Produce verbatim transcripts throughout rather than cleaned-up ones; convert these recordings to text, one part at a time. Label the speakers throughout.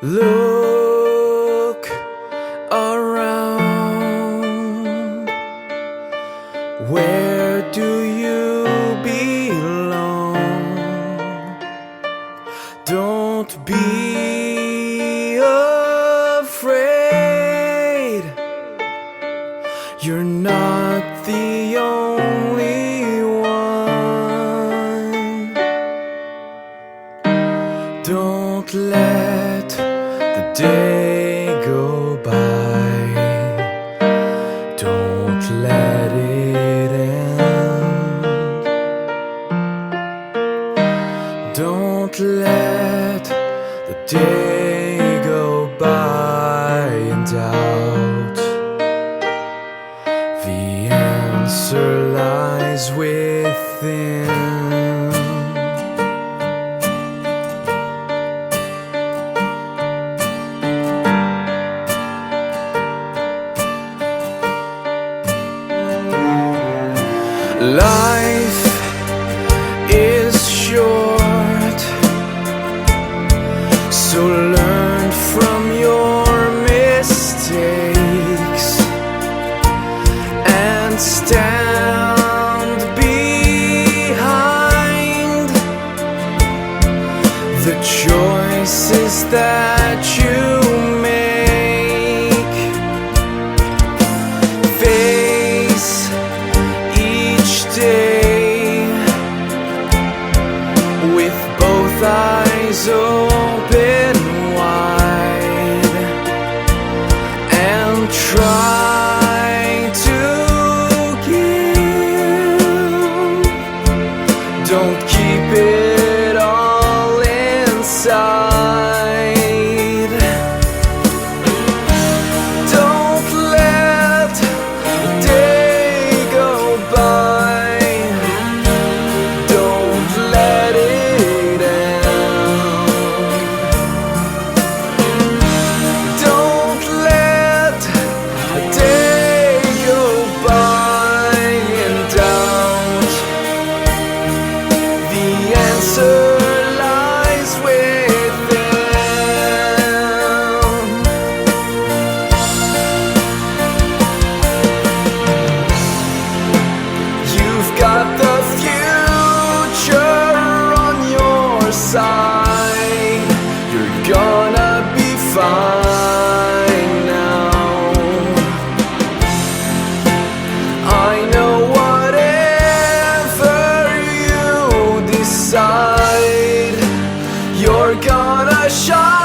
Speaker 1: Look around. Where do you belong? Don't be afraid. You're not the only one. Don't let the day go by. Don't let it end. Don't let the day go by in doubt. The answer lies within. Life is short, so learn from your mistakes and stand behind the choices that you make. Face each day with both eyes open wide and try to give. Don't keep it all inside. Don't let the day go by. Don't let it end. Don't let a day go by in doubt. The answer lies within. You've got the future on your side. You're gonna be fine now. I know whatever you decide, you're gonna shine.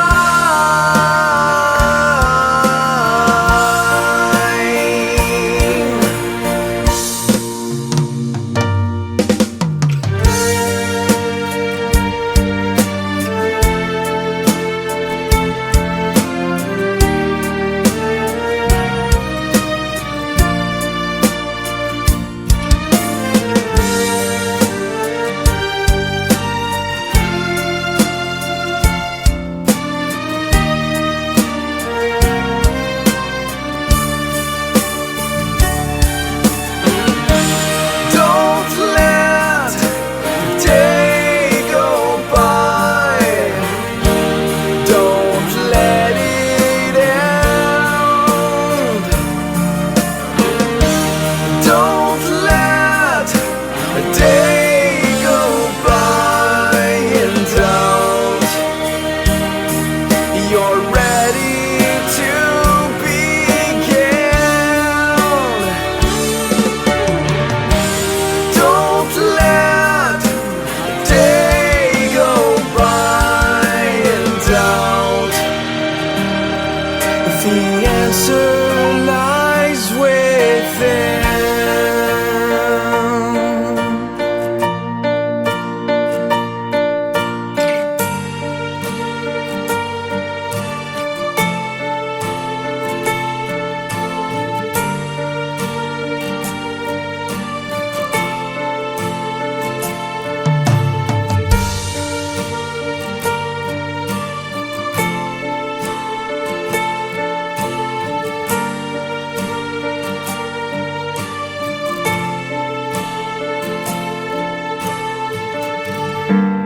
Speaker 1: Don't let the day go by. Don't let it end. Don't let a day go by in doubt. You're ready to begin. Don't let a day go by in doubt. The answer lies within.
Speaker 2: you